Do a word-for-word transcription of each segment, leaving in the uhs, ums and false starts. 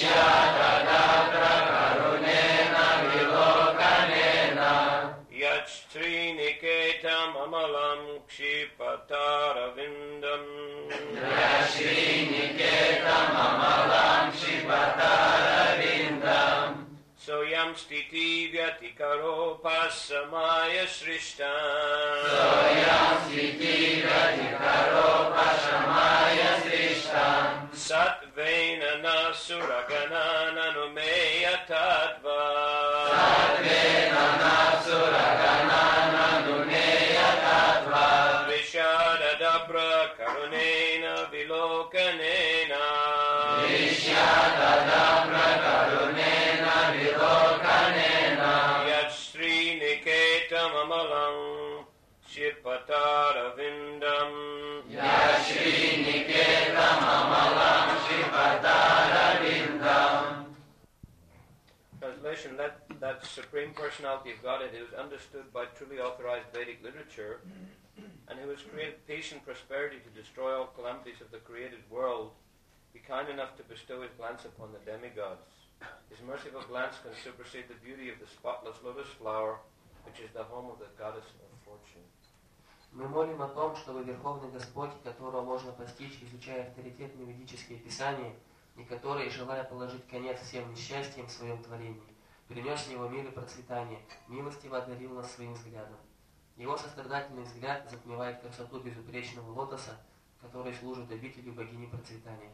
Yachtriniketam amalam kshipataravindam. Yachtriniketam amalam kshipataravindam. Soyam stiti vyatikaro pasamaya shrishtam. Soyam stiti vyatikaro pasamaya shrishtam. Satvena nasuragana nanumeya tattva. Satvena nasuragana nanumeya tattva. Vishada dabra karunena vilokanena. Vishada dabra karunena vilokanena. Yachsri niketam amalam shipataravindam. Yachri niketam amalam shipataravindam. Translation, that, that Supreme Personality of Godhead who is understood by truly authorized Vedic literature and who has created peace and prosperity to destroy all calamities of the created world, be kind enough to bestow his glance upon the demigods. His merciful glance can supersede the beauty of the spotless lotus flower, which is the home of the goddess of fortune. Мы молим о том, чтобы Верховный Господь, которого можно постичь, изучая авторитетные ведические писания, и который, желая положить конец всем несчастьям в своем творении, принес в него мир и процветание, милостиво одарил нас своим взглядом. Его сострадательный взгляд затмевает красоту безупречного лотоса, который служит обителью богини процветания.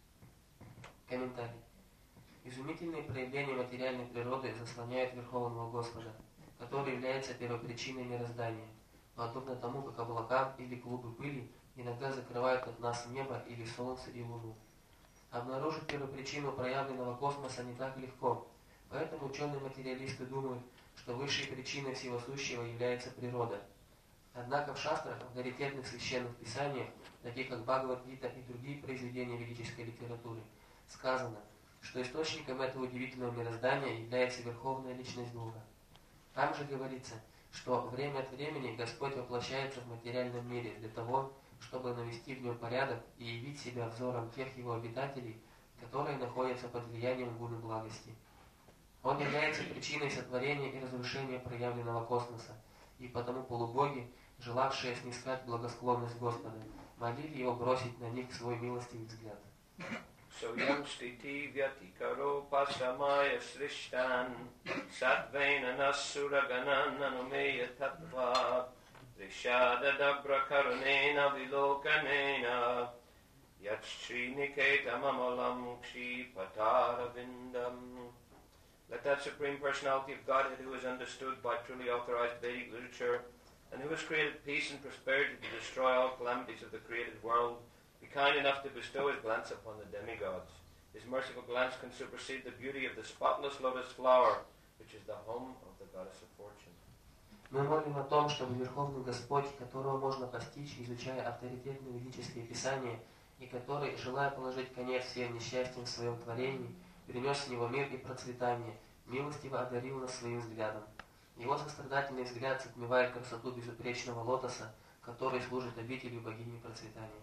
Комментарий. Изумительные проявления материальной природы заслоняют Верховного Господа, который является первопричиной мироздания, подобно тому, как облака или клубы пыли иногда закрывают от нас небо или солнце и луну. Обнаружить первопричину проявленного космоса не так легко, поэтому ученые-материалисты думают, что высшей причиной всего сущего является природа. Однако в шастрах, авторитетных священных писаниях, таких как Бхагавад-гита и другие произведения ведической литературы, сказано, что источником этого удивительного мироздания является Верховная Личность Бога. Там же говорится, что время от времени Господь воплощается в материальном мире для того, чтобы навести в нем порядок и явить себя взором тех его обитателей, которые находятся под влиянием гуны благости. Он является причиной сотворения и разрушения проявленного космоса, и потому полубоги, желавшие снискать благосклонность Господа, молили его бросить на них свой милостивый взгляд. Soyam stiti vyatikaro pasamaya srishtan satvena nasuragana nanumeya tattva rishada dabra karunena vilokanena yachri niketam amalam kshipataravindam. Let that Supreme Personality of Godhead who is understood by truly authorized Vedic literature and who has created peace and prosperity to destroy all calamities of the created world be kind enough to bestow his glance upon the demigods. His merciful glance can supersede the beauty of the spotless lotus flower, which is the home of the goddess of fortune. Мы молим о том, чтобы Верховный Господь, которого можно постичь, изучая авторитетные ведические писания, и который, желая положить конец всем несчастьям в своем творении, принес в него мир и процветание, милостиво одарил нас своим взглядом. Его сострадательный взгляд затмевает красоту безупречного лотоса, который служит обителью богини процветания.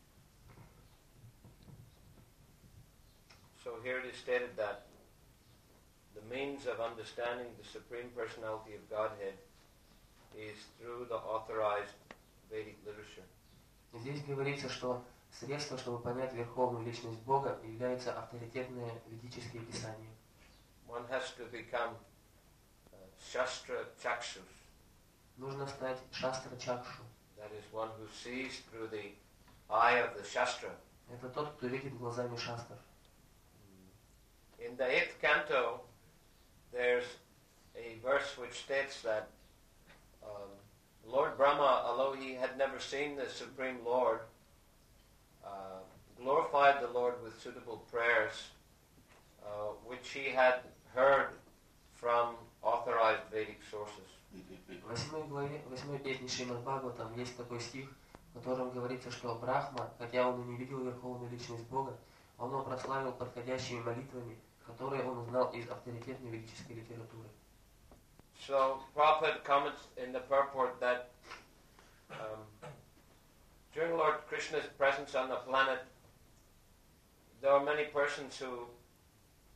So here it is stated that the means of understanding the Supreme Personality of Godhead is through the authorized Vedic literature. Здесь говорится, что средство, чтобы понять Верховную Личность Бога, является авторитетные ведические писания. One has to become uh, Shastra Chakshus. Нужно стать Шастра Чакшу. That is one who sees through the eye of the Shastra. Это тот, кто видит глазами шастр. In the eighth canto, there's a verse which states that um, Lord Brahma, although he had never seen the Supreme Lord, uh, glorified the Lord with suitable prayers, uh, which he had heard from authorized Vedic sources. В восьмой главе, восьмой песне Шримад Бхагаватам есть такой стих, в котором говорится, что Брахма, хотя он и не видел Верховную Личность Бога, он его прославил подходящими молитвами, которые он узнал из авторитетной ведической литературы. So Prabhupada comments in the purport that um, during Lord Krishna's presence on the planet, there were many persons who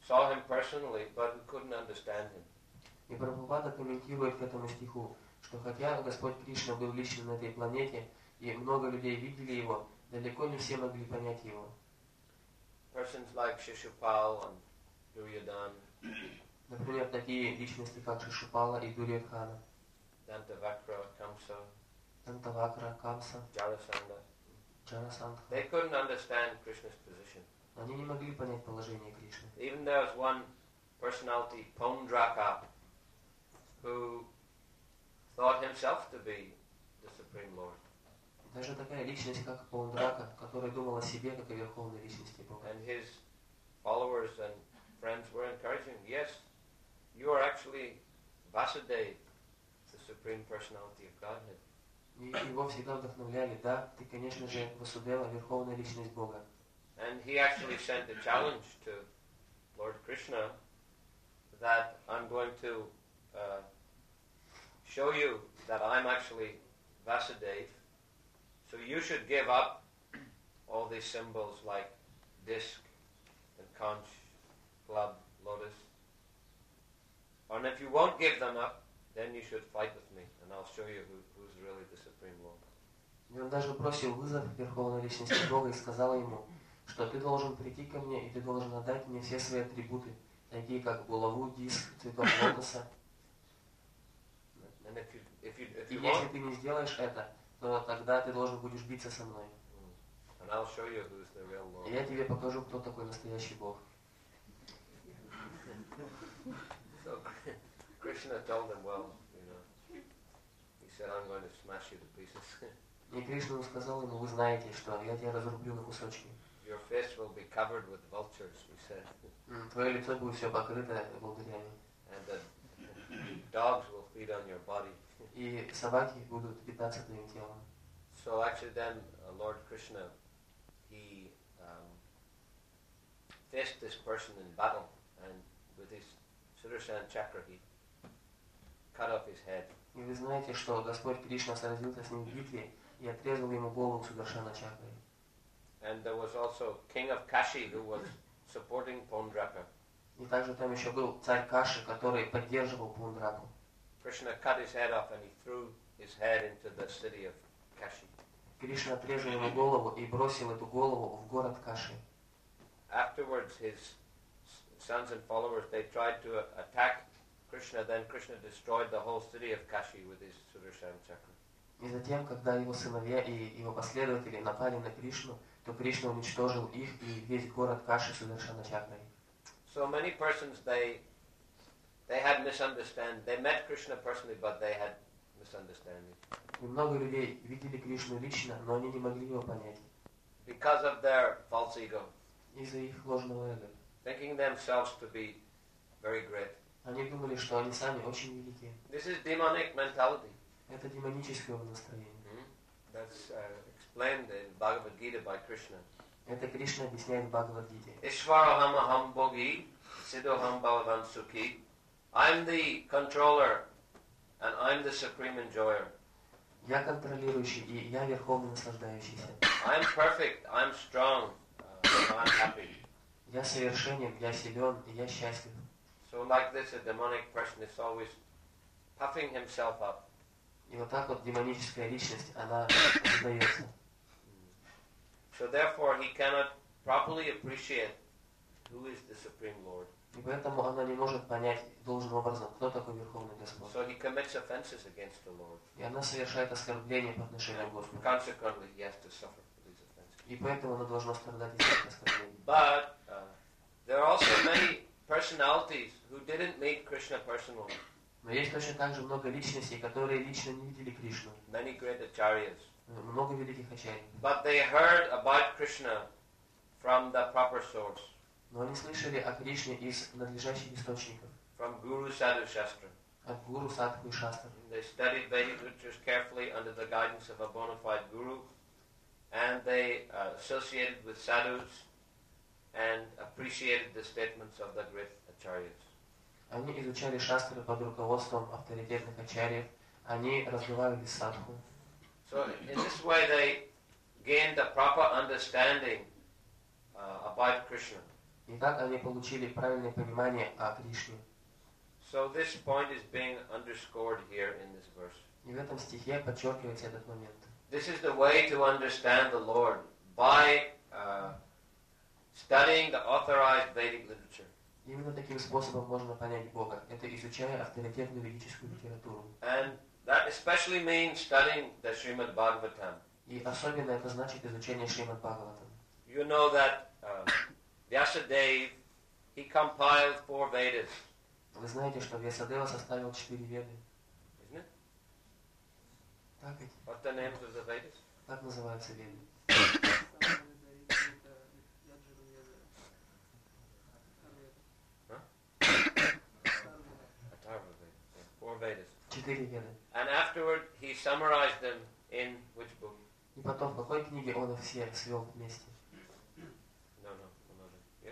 saw him personally, but who couldn't understand him. И Прабхупада комментирует к этому стиху, что хотя Господь Кришна был лично на этой планете, и много людей видели его, далеко не все могли понять его. Persons like Shishupal and Duryodhana, Например, такие личности, как Шишупала и Дурьодхана, Dantavakra, Kamsa, Дантавакра, Камса, Jarasandha, Джарасандха. they couldn't understand Krishna's position. Они не могли понять положение Кришны. Even there was one personality, Pondraka, who thought himself to be the Supreme Lord. Даже такая личность, как Паундрака, который думал о себе, как о верховной личности Бога. And his followers and friends were encouraging, yes, you are actually Vasudeva, the Supreme Personality of Godhead. И его всегда вдохновляли, да, ты, конечно же, Васудева, верховная личность Бога. And he actually sent a challenge to Lord Krishna that I'm going to uh, show you that I'm actually Vasudeva. So you should give up all these symbols like disc and conch, club, lotus. And if you won't give them up, then you should fight with me, and I'll show you who, who's really the Supreme Lord. И он даже бросил вызов верховной личности Бога и сказал ему, что ты должен прийти ко мне, и ты должен отдать мне все свои атрибуты, такие как булаву, диск, цветок лотоса. And if you, if you, if И you если won't, ты не сделаешь это, то тогда ты должен будешь биться со мной. and I'll show you who's the real Lord. И я тебе покажу, кто такой настоящий Бог. So Krishna told him, well, you know, he said, I'm going to smash you to pieces. И Кришна сказал ему, вы знаете, что я тебя разрублю на кусочки. Your face will be covered with vultures, he said, М, Твое лицо будет все покрыто волдырями. and the dogs will feed on your body. И собаки будут питаться твоим телом. So actually then uh, Lord Krishna, he um, faced this person in battle, and with his Sudarshan chakra he cut off his head. И вы знаете, что Господь Кришна сразился с ним в битве и отрезал ему голову Сударшана чакрой. And there was also King of Kashi who was supporting Pondraka. И также там еще был царь Каши, который поддерживал Пундраку. Krishna cut his head off and he threw his head into the city of Kashi. Кришна отрезал ему голову и бросил эту голову в город Каши. Afterwards his sons and followers, they tried to attack Krishna, then Krishna destroyed the whole city of Kashi with his Sudarshan chakra. И затем, когда его сыновья и его последователи напали на Кришну, то Кришна уничтожил их и весь город Каши Сударшана чакрой. So many persons, they they had misunderstand. They met Krishna personally, but they had misunderstanding. И много людей видели Кришну лично, но они не могли его понять Because of their false ego, из-за их ложного эго. thinking themselves to be very great. Они думали, что они сами очень велики. This is demonic mentality. Это демоническое настроение. Hmm? That's uh, explained in Bhagavad Gita by Krishna. Это Кришна объясняет в Бхагавад-гите. Ishvaraham aham bhogi, siddhoham bhagavan sukhi. I'm the controller and I'm the supreme enjoyer. Я контролирующий и я верховный наслаждающийся. I'm perfect, I'm strong, uh, I'm happy. Я совершенен, я силен и я счастлив. So like this, a demonic person is always puffing himself up. И вот так вот демоническая личность, она создается. So therefore, he cannot properly appreciate who is the Supreme Lord. И поэтому она не может понять должным образом, кто такой Верховный Господь. So he commits offenses against the Lord. И она совершает оскорбление по отношению к Господу. Consequently, he has to suffer for these offenses. И поэтому она должна страдать из этих оскорблений. But uh, there are also many personalities who didn't meet Krishna personally. Но есть точно так же много личностей, которые лично не видели Кришну. Many great acharyas. Много великих ачарьев. But they heard about Krishna from the proper source, Но они слышали о Кришне из надлежащих источников. from Guru Sadhu Shastra. От Гуру, Садху и Шастр. They studied Vedic literatures carefully under the guidance of a bona fide guru, and they uh, associated with sadhus and appreciated the statements of the great acharyas. Они изучали шастры под руководством авторитетных ачарьев. Они разговаривали с садху. So in this way they gained a proper understanding uh, about Krishna. И так они получили правильное понимание о Кришне. So this point is being underscored here in this verse. И в этом стихе подчеркивается этот момент. This is the way to understand the Lord, by uh, studying the authorized Vedic literature. Именно таким способом можно понять Бога. Это изучая авторитетную ведическую литературу. And that especially means studying the Srimad Bhagavatam. И особенно это значит изучение Шримад Бхагаватам. You know that uh, Vyasadeva, he compiled four Vedas. Вы знаете, что Вьясадева составил четыре веды. Isn't it? Так ведь? What the names of the Vedas? Как называются веды? Atharva Vedas. Yeah, four Vedas. Четыре веды. And afterward, he summarized them in which book? И потом, в какой книге он их все свел вместе? No, no, another. Yeah?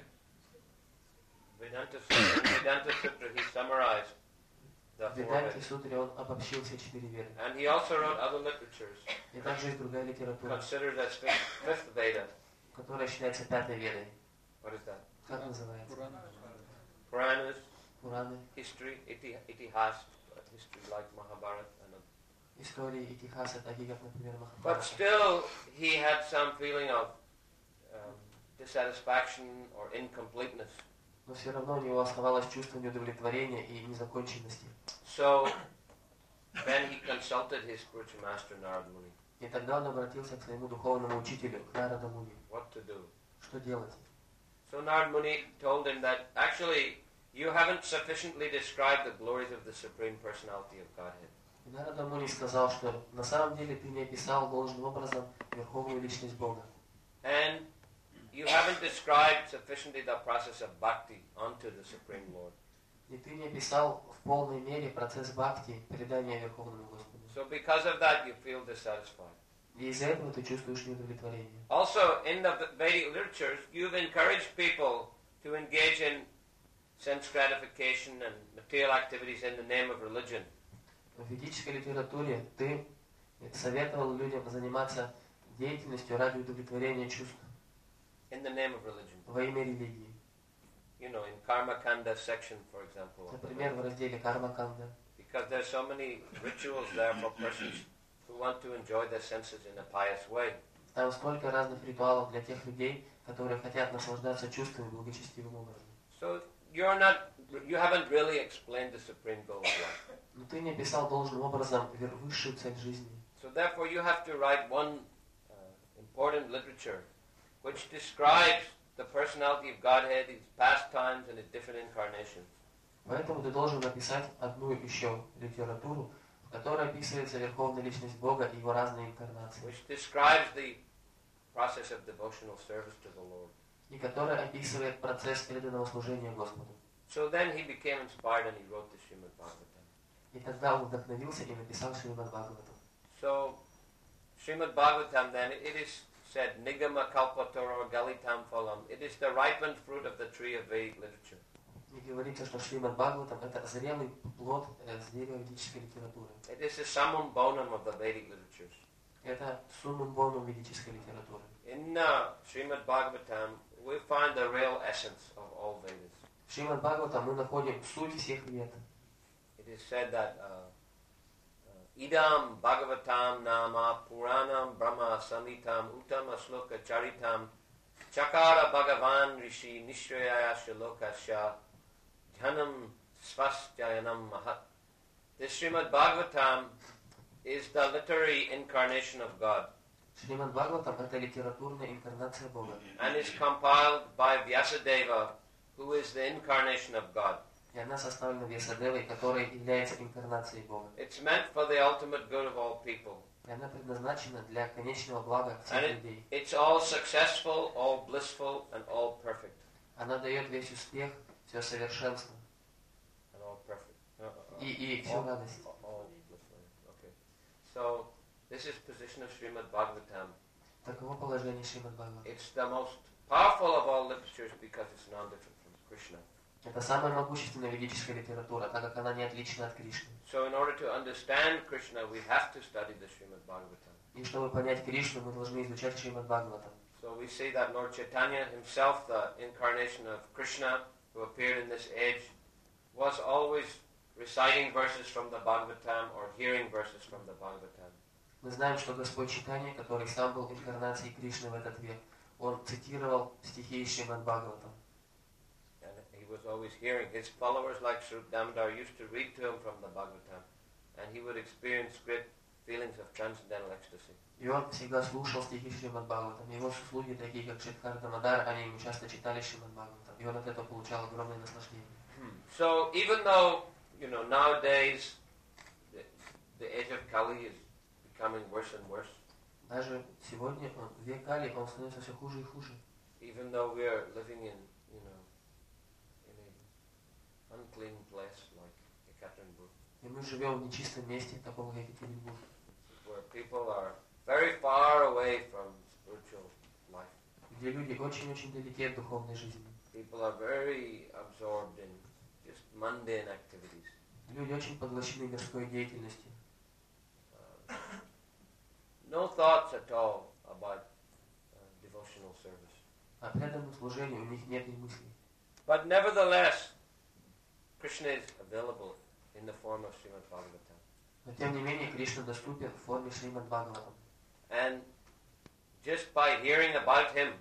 Vedanta Sutra. In Vedanta Sutra, he summarized the В four Веданте Vedas. Сутре он обобщил все четыре веды. And he also wrote other literatures, И также есть другая литература, considered as fifth, fifth Veda. которая считается пятой ведой. What is that? Как называется? Puranas, Пураны, history, iti, itihas, history like Mahabharata. And other. истории, Итихаса, такие как, например, But Махабхарата. still, he had some feeling of um, dissatisfaction or incompleteness. Но все равно у него оставалось чувство неудовлетворения и незаконченности. So then he consulted his spiritual master Narad Muni. И тогда он обратился к своему духовному учителю, к Нарада Муни. What to do? Что делать? So Narad Muni told him that actually you haven't sufficiently described the glories of the Supreme Personality of Godhead. И Нарада Муни сказал, что на самом деле ты не описал должным образом Верховную Личность Бога. And you haven't described sufficiently the process of bhakti unto the Supreme Lord. И ты не описал в полной мере процесс бхакти, передания Верховному Господу. So because of that you feel dissatisfied. И из-за этого ты чувствуешь неудовлетворение. Also in the Vedic literatures you've encouraged people to engage in sense gratification and material activities in the name of religion. В ведической литературе ты советовал людям заниматься деятельностью ради удовлетворения чувств In the name of religion. во имя религии. You know, in Karma Kanda section, for example. Например, в разделе Карма-канда. Because there's so many rituals there for persons who want to enjoy their senses in a pious way. Там столько разных ритуалов для тех людей, которые хотят наслаждаться чувствами благочестивым образом. So you're not, you haven't really explained the supreme goal of life. Но ты не описал должным образом высшую цель жизни. So therefore you have to write one uh, important literature which describes the personality of Godhead, its pastimes and its different incarnations. Поэтому ты должен написать одну еще литературу, в которой описывается Верховная Личность Бога и Его разные инкарнации. Which describes the process of devotional service to the Lord. И которая описывает процесс преданного служения Господу. So then he became inspired and he wrote the Srimad Bhagavatam. И тогда он вдохновился и написал Шримад Бхагаватам. So Srimad Bhagavatam then, it is said, Nigama Kalpatora Galitam Phalam. It is the ripened fruit of the tree of Vedic literature. И говорится, что Шримад Бхагаватам это зрелый плод с дерева ведической литературы. It is the summum bonum of the Vedic literatures. Это суммум бонум ведической литературы. In uh, Srimad Bhagavatam, we find the real essence of all Vedas. В Шримад Бхагаватам мы находим суть всех вед. It is said that uh, uh, Idam Bhagavatam Nama Puranam Brahma Samitam Uttama Sloka Charitam Chakara Bhagavan Rishi Nishraya Shalokasya Jhanam Svasjayanam Mahat. This Srimad Bhagavatam is the literary incarnation of God Шримад Бхагаватам это литературная инкарнация Бога. and is compiled by Vyasadeva, who is the incarnation of God. И она составлена Вьясадевой, которая является инкарнацией Бога. It's meant for the ultimate good of all people. И она предназначена для конечного блага всех And it, людей. it's all successful, all blissful, and all perfect. Она дает весь успех, все совершенство And all perfect. Uh, uh, uh, и, и всю all, радость. all blissful. Okay. So, this is position of Srimad Bhagavatam. Таково положение Шримад Бхагаватам. It's the most powerful of all literatures because it's non-different from Krishna. Это самая могущественная ведическая литература, так как она не отлична от Кришны. So, in order to understand Krishna, we have to study the Srimad Bhagavatam. И чтобы понять Кришну, мы должны изучать Шримад Бхагаватам. So So we see that Lord Chaitanya himself, the incarnation of Krishna, who appeared in this age, was always reciting verses from the Bhagavatam or hearing verses from the Bhagavatam. Мы знаем, что Господь Чайтанья, который сам был инкарнацией Кришны в этот век, он цитировал стихи из Шримад Бхагаватам. And he was always hearing. His followers like Srup Damodar used to read to him from the Bhagavatam, and he would experience great feelings of transcendental ecstasy. И он всегда слушал стихи Шримад Бхагаватам. Его слуги, такие как Шридхар Дамодар, они ему часто читали Шримад Бхагаватам, и он от этого получал огромное наслаждение. So even though, you know, nowadays the, the age of Kali is becoming worse and worse, даже сегодня он, в век Кали он становится все хуже и хуже. even though we are living in, you know, in an unclean place like Ekaterinburg, И мы живем в нечистом месте, таком как Екатеринбург, where people are very far away from spiritual life. где люди очень-очень далеки от духовной жизни. People are very absorbed in just mundane activities. Люди очень поглощены мирской деятельностью. Uh, no thoughts at all about uh, devotional service. О преданном служении у них нет ни мыслей. But nevertheless, Krishna is available in the form of Srimad Bhagavatam. Но тем не менее Кришна доступен в форме Шримад Бхагаватам. And just by hearing about him,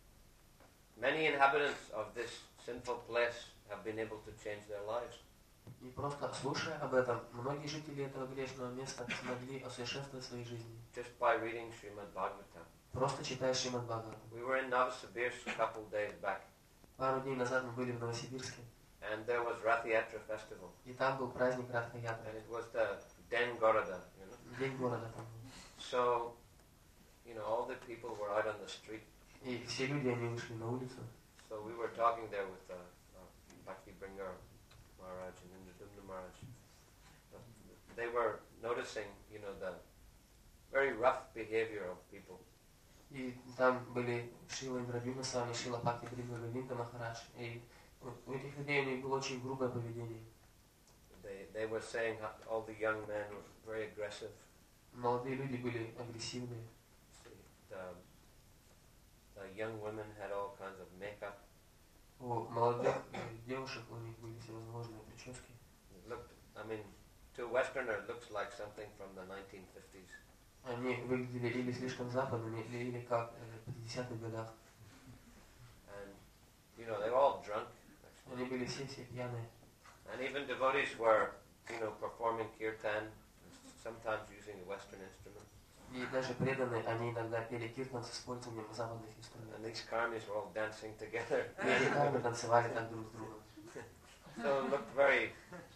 many inhabitants of this sinful place have been able to change their lives. И просто слушая об этом, многие жители этого грешного места смогли усовершенствовать свои жизни. Just by reading Srimad Bhagavatam. Просто читая Шримад Бхагаватам. We were in Novosibirsk a couple of days back, Пару дней назад мы были в Новосибирске, and there was Rath Yatra festival, и там был праздник Радха and Ятра. it was the Den Gorada, you know. День города там был. So, you know, all the people were out on the street. И все люди, они вышли на улицу. So we were talking there with uh, uh, Bhakti Bringar Maharaj and Indradumna Maharaj. Uh, They were noticing, you know, the very rough behavior of people. И там были Шила Индрадюмна Свами, Шила Бхакти Брингар Говинда Махарадж. И у этих людей у них было очень грубое поведение. They, they were saying how all the young men were very aggressive. Молодые люди были агрессивные. See, the, the young women had all kinds of makeup. У молодых девушек у них были всевозможные прически. It looked, I mean, to a Westerner it looks like something from the nineteen fifties. Они выглядели или слишком западными, или, или как в пятидесятых годах. And, you know, they were all drunk. Actually. Они были все-все пьяные. And even devotees were, you know, performing kirtan, sometimes using a Western instrument. И даже преданные, они иногда пели киртан с использованием западных инструментов. And these karmis were all dancing together. И эти кармы танцевали так друг с другом. So it looked very,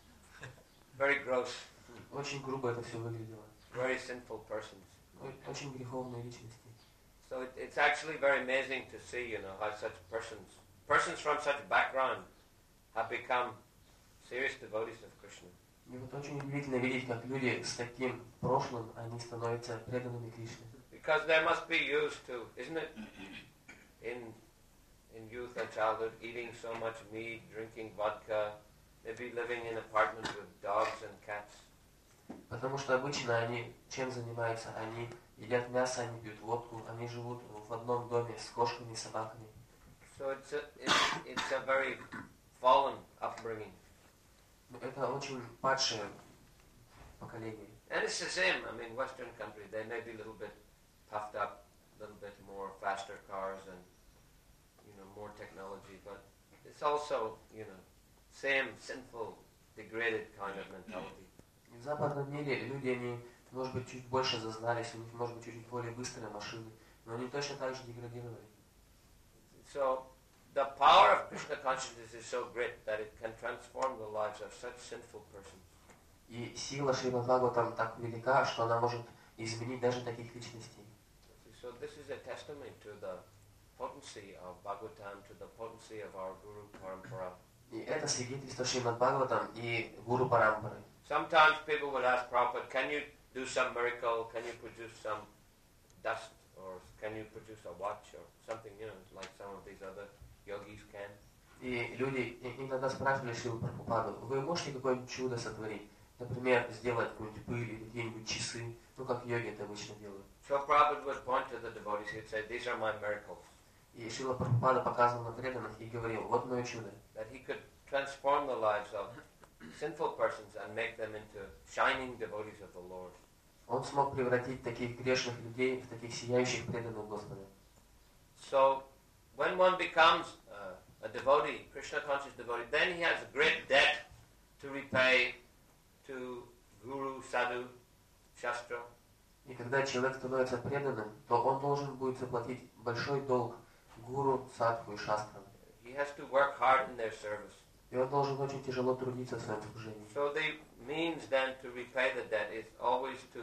very gross, Очень грубо это все выглядело. very sinful persons. О- Очень греховные личности. So it, it's actually very amazing to see, you know, how such persons, persons from such background have become serious devotees of Krishna. И вот очень удивительно видеть, как люди с таким прошлым, они становятся преданными Кришне. Because they must be used to, isn't it, in in youth and childhood, eating so much meat, drinking vodka, maybe living in apartments with dogs and cats. Потому что обычно они чем занимаются? Они едят мясо, они пьют водку, они живут в одном доме с кошками и собаками. So it's a, it's, it's a very fallen upbringing. Это очень падшее поколение. And it's the same, I mean, Western countries, they may be a little bit puffed up, a little bit more faster cars and, you know, more technology, but it's also, you know, same sinful, degraded kind of mentality. В западном мире люди, они, может быть, чуть больше зазнались, у них, может быть, чуть более быстрые машины, но они точно так же деградировали. So, the power of Krishna consciousness is so great that it can transform the lives of such sinful persons. И сила Шримад Бхагаватам так велика, что она может изменить даже таких личностей. So this is a testimony to the potency of Bhagavatam, to the potency of our Guru Parampara. И это свидетельство Шримад Бхагаватам и Гуру Парампары. Sometimes people would ask Prabhupada, can you do some miracle, can you produce some dust, or can you produce a watch, or something, you know, like some of these other yogis can. И люди иногда спрашивали Шрилу Прабхупаду, вы можете какое-нибудь чудо сотворить? Например, сделать какую-нибудь пыль или какие-нибудь часы. Ну, как йоги это обычно делают. So Prabhupada would point to the devotees, he'd say, these are my miracles. И Шрила Прабхупада показывал на преданных и говорил, вот мое чудо. That he could transform the lives of sinful persons and make them into shining devotees of the Lord. Он смог превратить таких грешных людей в таких сияющих преданных Господа. So, when one becomes uh, a devotee, Krishna conscious devotee, then he has a great debt to repay to Guru, Sadhu, Shastra. И когда человек становится преданным, то он должен будет заплатить большой долг гуру, садху и шастрам. He has to work hard in their service. И он должен очень тяжело трудиться в своем служении. So the means then to repay the debt is always to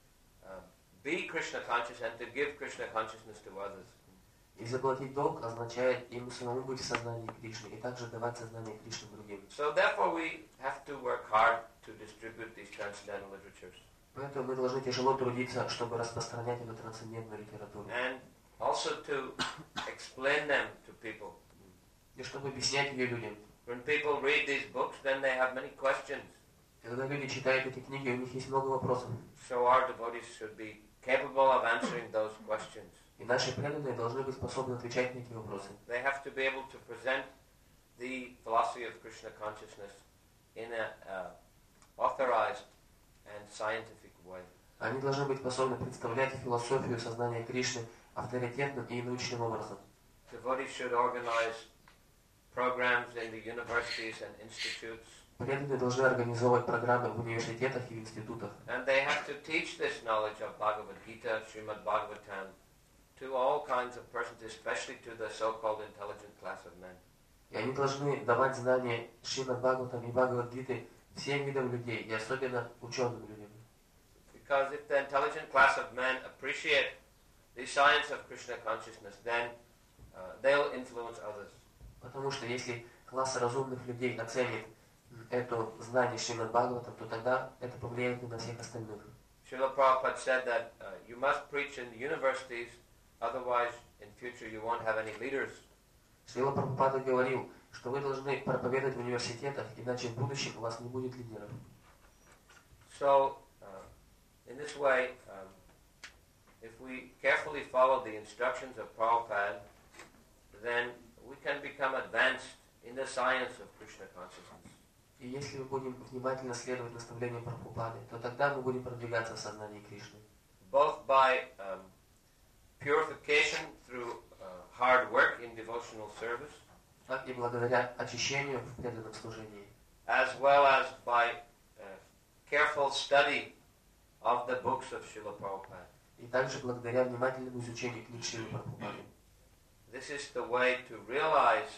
uh, be Krishna conscious and to give Krishna consciousness to others. И заплатить долг означает ему самому быть в сознании Кришны и также давать сознание Кришны другим. So therefore we have to work hard to distribute these transcendental literatures. Поэтому мы должны тяжело трудиться, чтобы распространять эту трансцендентную литературу. And also to explain them to people. И чтобы объяснять ее людям. When people read these books, then they have many questions. Когда люди читают эти книги, у них есть много вопросов. So our devotees should be capable of answering those questions. И наши преданные должны быть способны отвечать на эти вопросы. They have to be able to present the philosophy of Krishna consciousness in a uh, authorized and scientific way. Они должны быть способны представлять философию сознания Кришны авторитетным и научным образом. Devotees should organize programs in the universities and institutes. Преданные должны организовывать программы в университетах и в институтах. And they have to teach this knowledge of Bhagavad Gita, Srimad Bhagavatam, to all kinds of persons, especially to the so-called intelligent class of men. И они должны давать знания Шримад Бхагаватам и Бхагавад-гиты всем видам людей, и особенно ученым людям. Because if the intelligent class of men appreciate the science of Krishna consciousness, then uh, they'll influence others. Потому что если класс разумных людей оценит это знание Шримад Бхагаватам, то тогда это повлияет и на всех остальных. Srila Prabhupada said that uh, you must preach in the universities, otherwise in future you won't have any leaders. Шрила Прабхупада говорил, что вы должны проповедовать в университетах, иначе в будущем у вас не будет лидеров. So, uh, in this way, um, if we carefully follow the instructions of Prabhupada, then we can become advanced in the science of Krishna consciousness. И если мы будем внимательно следовать наставлениям Прабхупады, то тогда мы будем продвигаться в сознании Кришны. Both by um, purification through uh, hard work in devotional service, Так и благодаря очищению в преданном служении, as well as by uh, careful study of the books of Srila Prabhupada. и также благодаря внимательному изучению книг Шрилы Прабхупады. This is the way to realize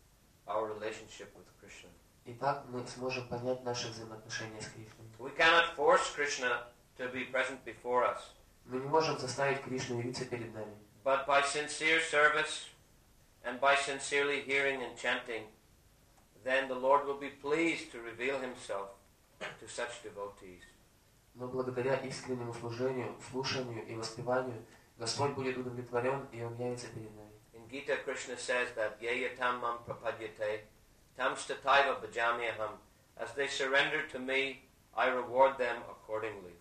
our relationship with Krishna. И так мы сможем понять наши взаимоотношения с Кришной. We cannot force Krishna to be present before us, Мы не можем заставить Кришну явиться перед нами. but by sincere service and by sincerely hearing and chanting, then the Lord will be pleased to reveal himself to such devotees. Но благодаря искреннему служению, слушанию и воспеванию Господь будет удовлетворен, и Он явится перед нами. In Gita, Krishna says that yeyatam mam prapadyate tam stataiva bhajamyaham. As they surrender to me, I reward them accordingly.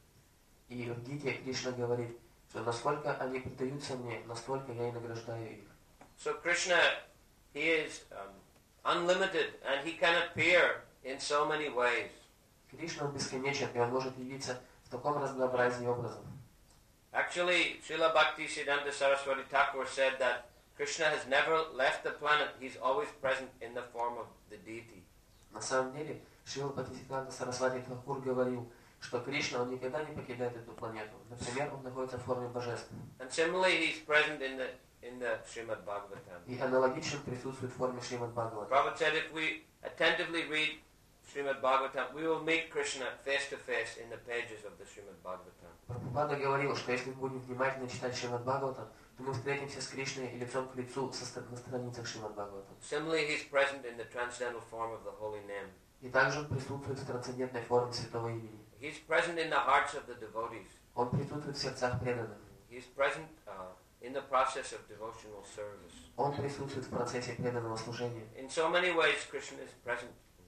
И в Гите Кришна говорит, что насколько они предаются мне, настолько я и награждаю их. So Krishna, he is um, unlimited and he can appear in so many ways. Кришна он бесконечен, и Он может явиться в таком разнообразии образов. Actually, Srila Bhaktisiddhanta Saraswati Thakur said that Krishna has never left the planet. He's always present in the form of the deity. На самом деле, Шрила Бхактисиддханта Сарасвати Тхакур говорил, что Кришна он никогда не покидает эту планету. Например, он находится в форме божества. And similarly, he's present in the in the Srimad Bhagavatam. И аналогично присутствует в форме Шримад Бхагавата. Prabhupada said if we attentively read Srimad Bhagavatam, we will meet Krishna face to face in the pages of the Srimad Bhagavatam. Прабхупада говорил, что если мы будем внимательно читать Шримад Бхагаватам, то мы встретимся с Кришной лицом к лицу со, на страницах Шримад Бхагаватам. Similarly, he's present in the transcendental form of the holy name. И также он присутствует в трансцендентной форме святого имени. He's present in the hearts of the devotees. Он присутствует в сердцах преданных. He's present uh, in the process of devotional service. Он присутствует в процессе преданного служения. In so many ways, Krishna is present.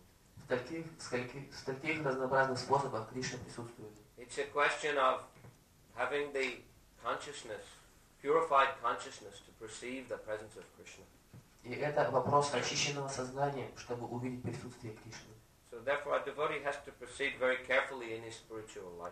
В таких, скольких, в таких разнообразных способах Кришна присутствует. It's a question of having the consciousness, purified consciousness to perceive the presence of Krishna. И это вопрос очищенного сознания, чтобы увидеть присутствие Кришны. So therefore a devotee has to proceed very carefully in his spiritual life.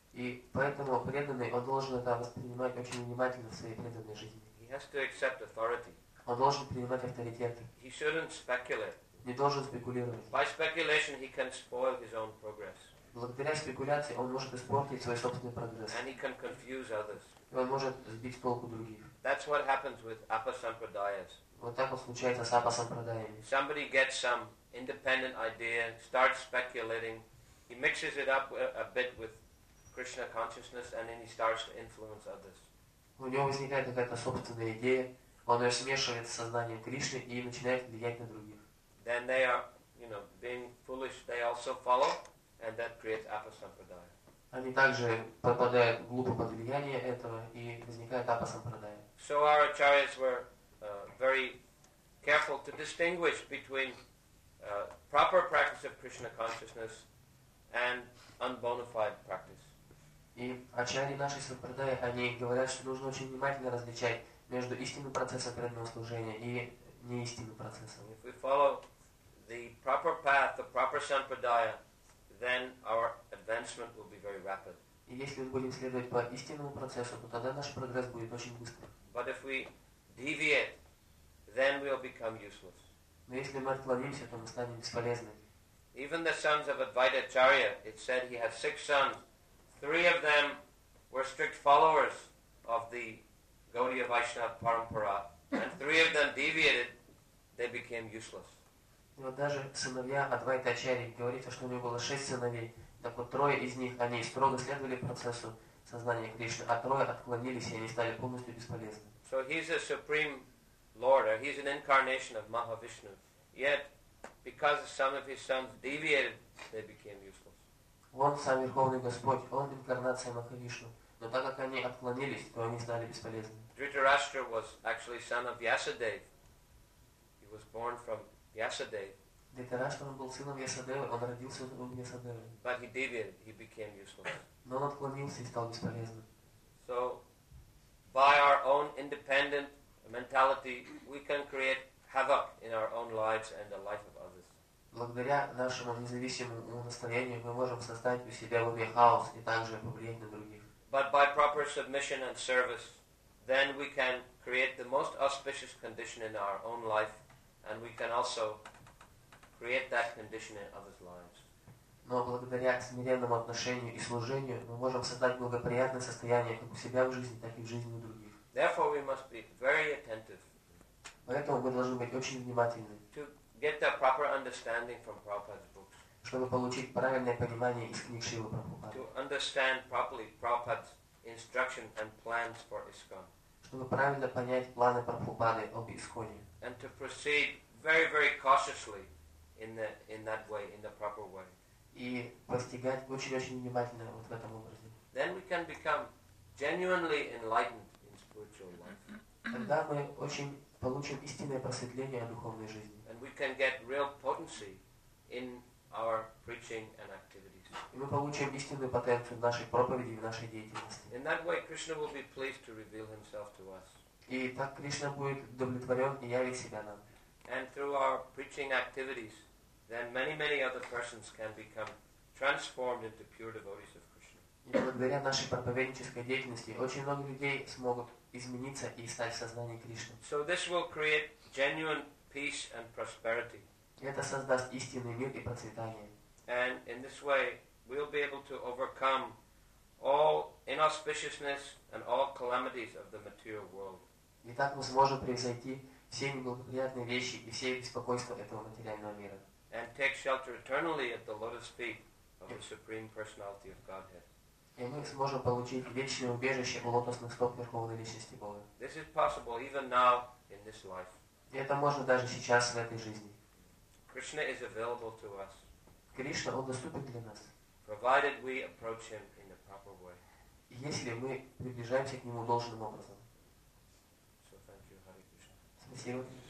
И поэтому преданный, он должен это воспринимать очень внимательно в своей преданной жизни. He has to accept authority. Он должен принимать авторитеты. He shouldn't speculate. Не должен спекулировать. By speculation he can spoil his own progress. Благодаря спекуляции он может испортить свой собственный прогресс. And he can confuse others. И он может сбить с толку других. That's what happens with apasampradayas. Вот так вот случается с апасампрадаями. Somebody gets some independent idea, starts speculating, he mixes it up a, a bit with Krishna consciousness and then he starts to influence others. У него возникает какая-то собственная идея, он ее смешивает с сознанием Кришны и начинает влиять на других. Then they are, you know, being foolish, they also follow, and that creates apasampradaya. Они также попадают глупо под влияние этого и возникает апасампрадая. So our acharyas were uh, very careful to distinguish between uh, proper practice of Krishna consciousness and unbona fide practice. И ачарьи нашей сампрадаи, они говорят, что нужно очень внимательно различать между истинным процессом преданного служения и неистинным процессом. If we follow the proper path, the proper sampradaya, then our advancement will be very rapid. И если мы будем следовать по истинному процессу, то тогда наш прогресс будет очень быстрым. But if we deviate, then we'll become useless. Но если мы отклонимся, то мы станем бесполезны. Even the sons of Advaita Acharya, it said he had six sons. Three of them were strict followers of the Gaudiya Vaishnava Parampara, and three of them deviated, they became useless. И вот даже сыновья Адвайта Ачарьи, говорится, что у него было шесть сыновей. Так вот, трое из них, они строго следовали процессу сознания Кришны, а трое отклонились, и они стали полностью бесполезны. So he's a supreme Lord, or he's an incarnation of Mahavishnu. Yet, because some of his sons deviated, they became useless. Он сам Верховный Господь, он инкарнация Махавишну. Но так как они отклонились, то они стали бесполезны. Dhritarashtra was actually son of Vyasadeva. He was born from Vyasadeva. Dhritarashtra был сыном Вьясадевы, он родился у Вьясадевы. But he deviated, he became useless. Но он отклонился и стал бесполезным. So, by our own independent mentality, we can create havoc in our own lives and the life of others. Благодаря нашему независимому настоянию мы можем создать у себя в уме хаос и также повлиять на других. But by proper submission and service, then we can create the most auspicious condition in our own life, and we can also create that condition in others' lives. Но благодаря смиренному отношению и служению мы можем создать благоприятное состояние как у себя в жизни, так и в жизни у других. Therefore, we must be very attentive. Поэтому мы должны быть очень внимательны, To get the proper understanding from Prabhupada's books. чтобы получить правильное понимание из книг Шрилы Прабхупады, To understand properly Prabhupada's instruction and plans for ISKCON. чтобы правильно понять планы Прабхупады об Исконе, And to proceed very, very cautiously in, the, in that way, in the proper way. и постигать очень-очень внимательно вот в этом образе. Then we can become genuinely enlightened in spiritual life. Тогда мы очень получим истинное просветление о духовной жизни. And we can get real potency in our preaching and activities. И мы получим истинную потенцию в нашей проповеди и в нашей деятельности. In that way, Krishna will be pleased to reveal himself to us. И так Кришна будет удовлетворен и явит себя нам. And through our preaching activities, then many, many other persons can become transformed into pure devotees of Krishna. И благодаря нашей проповеднической деятельности очень много людей смогут измениться и стать в сознании Кришны. So this will create genuine peace and prosperity. И это создаст истинный мир и процветание. And in this way, we'll be able to overcome all inauspiciousness and all calamities of the material world. И так мы сможем превзойти все неблагоприятные вещи и все беспокойства этого материального мира. And take shelter eternally at the lotus feet of the Supreme Personality of Godhead. И мы сможем получить вечное убежище у лотосных стоп Верховной Личности Бога. This is possible even now in this life. И это можно даже сейчас в этой жизни. Krishna is available to us, Кришна, Он доступен для нас. provided we approach him in the proper way. И если мы приближаемся к Нему должным образом. So thank you, Hare Krishna. Спасибо.